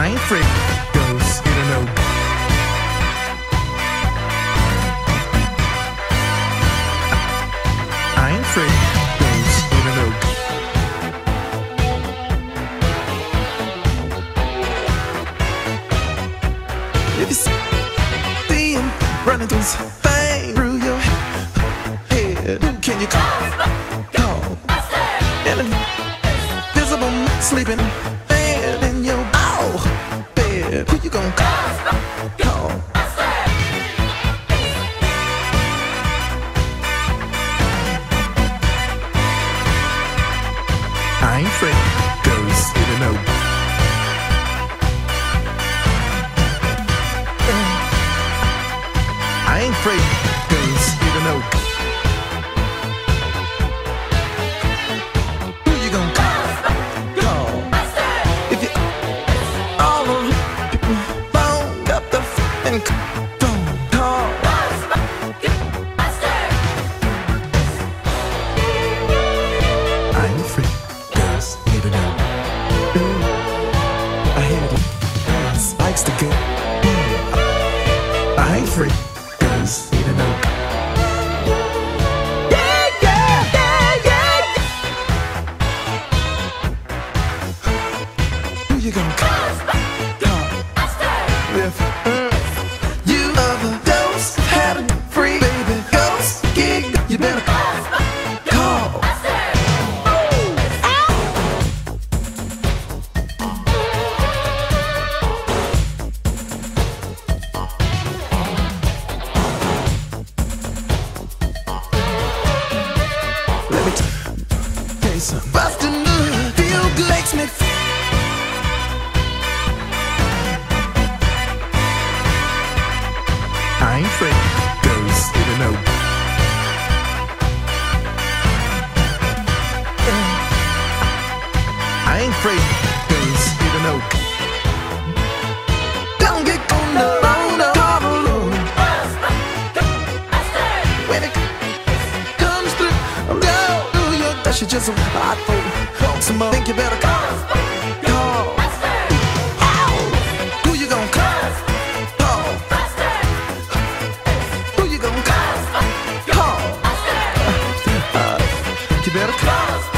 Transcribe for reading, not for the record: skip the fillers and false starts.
I ain't afraid. Goes, you don't know. I ain't afraid. Goes, you don't know. If you see him running through his thing through your head, who can you call? An invisible man sleeping bed in your bed. Who you gonna call? I ain't afraid. Goes, you don't know. I ain't afraid. Goes, you don't know. Who you gonna call? If you all alone, phone up the and phone call. I ain't afraid. Goes, you don't know. I hear the spikes to go. I ain't afraid. Goes, you don't know. Who you gonna call? If you overdose, had a free baby ghost gig, you better call. Let me tell you something. Bustin' good, feel good, makes me feel. I ain't afraid. Goes, you don't know. I ain't afraid. Goes, you don't know. Don't get on the phone, call alone. When it comes through, go do your dash. You just hot for want some more. Think you better call. Who you gonna call? You better call.